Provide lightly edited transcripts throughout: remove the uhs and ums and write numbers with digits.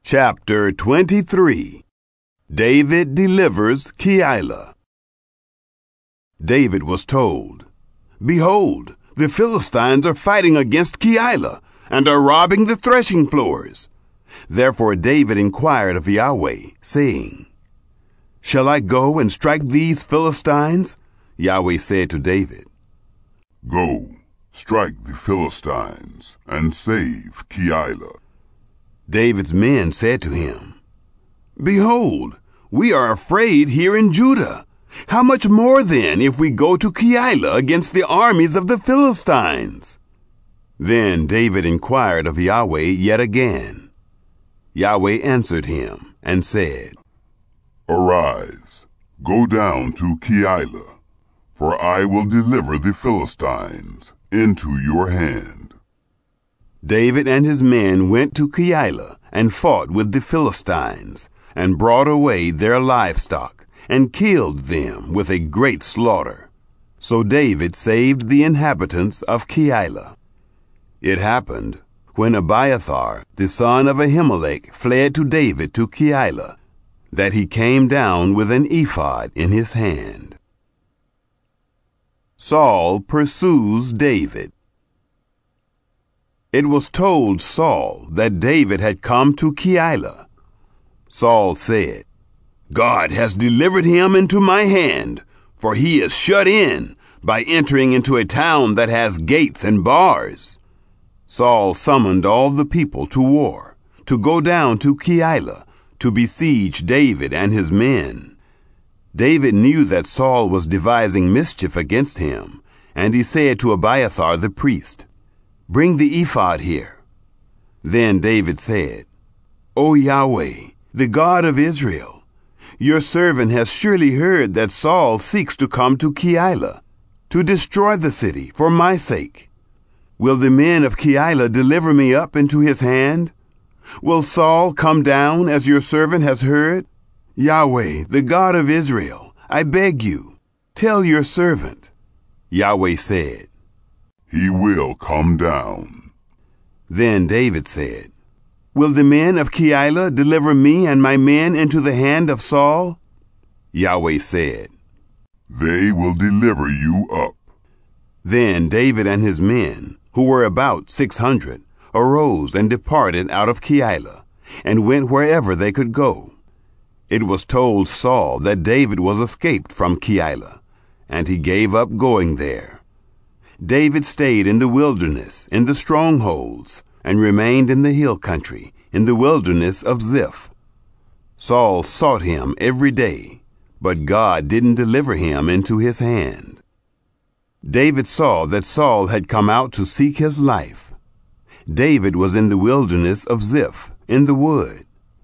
Chapter 23. David delivers Keilah. David was told, "Behold, the Philistines are fighting against Keilah, and are robbing the threshing floors." Therefore David inquired of Yahweh, saying, "Shall I go and strike these Philistines?" Yahweh said to David, "Go, strike the Philistines, and save Keilah." David's men said to him, "Behold, we are afraid here in Judah. How much more then if we go to Keilah against the armies of the Philistines?" Then David inquired of Yahweh yet again. Yahweh answered him and said, "Arise, go down to Keilah, for I will deliver the Philistines into your hand." David and his men went to Keilah and fought with the Philistines, and brought away their livestock, and killed them with a great slaughter. So David saved the inhabitants of Keilah. It happened, when Abiathar, the son of Ahimelech, fled to David to Keilah, that he came down with an ephod in his hand. Saul pursues David. It was told Saul that David had come to Keilah. Saul said, "God has delivered him into my hand, for he is shut in by entering into a town that has gates and bars." Saul summoned all the people to war, to go down to Keilah, to besiege David and his men. David knew that Saul was devising mischief against him, and he said to Abiathar the priest, "Bring the ephod here." Then David said, "O Yahweh, the God of Israel, your servant has surely heard that Saul seeks to come to Keilah, to destroy the city for my sake. Will the men of Keilah deliver me up into his hand? Will Saul come down as your servant has heard? Yahweh, the God of Israel, I beg you, tell your servant." Yahweh said, "He will come down." Then David said, "Will the men of Keilah deliver me and my men into the hand of Saul?" Yahweh said, "They will deliver you up." Then David and his men, who were about 600, arose and departed out of Keilah, and went wherever they could go. It was told Saul that David was escaped from Keilah, and he gave up going there. David stayed in the wilderness, in the strongholds, and remained in the hill country, in the wilderness of Ziph. Saul sought him every day, but God didn't deliver him into his hand. David saw that Saul had come out to seek his life. David was in the wilderness of Ziph, in the wood.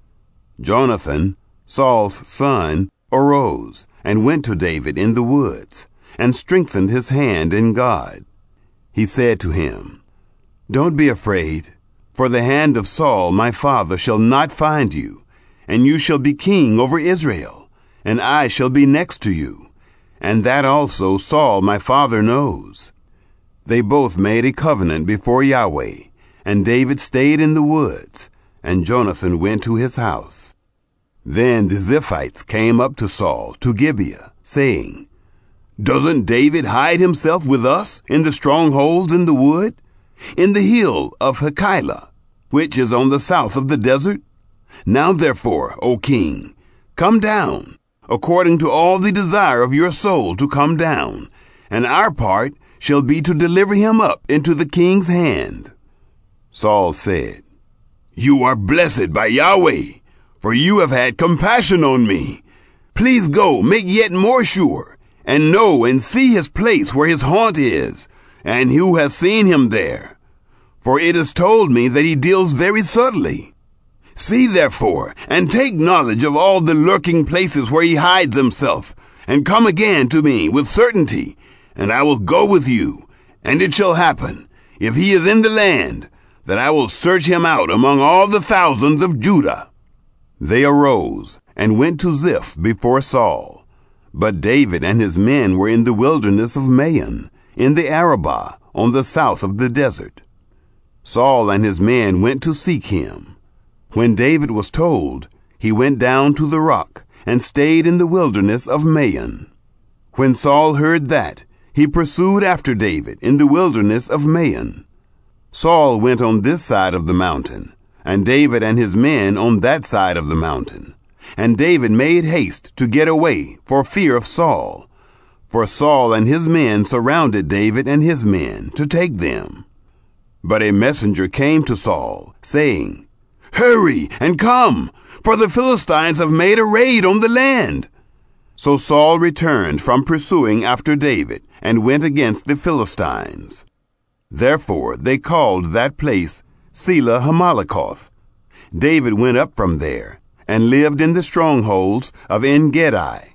Jonathan, Saul's son, arose and went to David in the woods, and strengthened his hand in God. He said to him, "Don't be afraid, for the hand of Saul my father shall not find you, and you shall be king over Israel, and I shall be next to you, and that also Saul my father knows." They both made a covenant before Yahweh, and David stayed in the woods, and Jonathan went to his house. Then the Ziphites came up to Saul to Gibeah, saying, "Doesn't David hide himself with us in the strongholds in the wood, in the hill of Keilah, which is on the south of the desert? Now therefore, O king, come down, according to all the desire of your soul to come down, and our part shall be to deliver him up into the king's hand." Saul said, "You are blessed by Yahweh, for you have had compassion on me. Please go, make yet more sure, and know and see his place where his haunt is, and who has seen him there. For it is told me that he deals very subtly. See therefore, and take knowledge of all the lurking places where he hides himself, and come again to me with certainty, and I will go with you. And it shall happen, if he is in the land, that I will search him out among all the thousands of Judah." They arose and went to Ziph before Saul. But David and his men were in the wilderness of Maon, in the Arabah, on the south of the desert. Saul and his men went to seek him. When David was told, he went down to the rock and stayed in the wilderness of Maon. When Saul heard that, he pursued after David in the wilderness of Maon. Saul went on this side of the mountain, and David and his men on that side of the mountain. And David made haste to get away for fear of Saul. For Saul and his men surrounded David and his men to take them. But a messenger came to Saul, saying, "Hurry and come, for the Philistines have made a raid on the land." So Saul returned from pursuing after David and went against the Philistines. Therefore they called that place Selah Hamalekoth. David went up from there and lived in the strongholds of En-Gedi.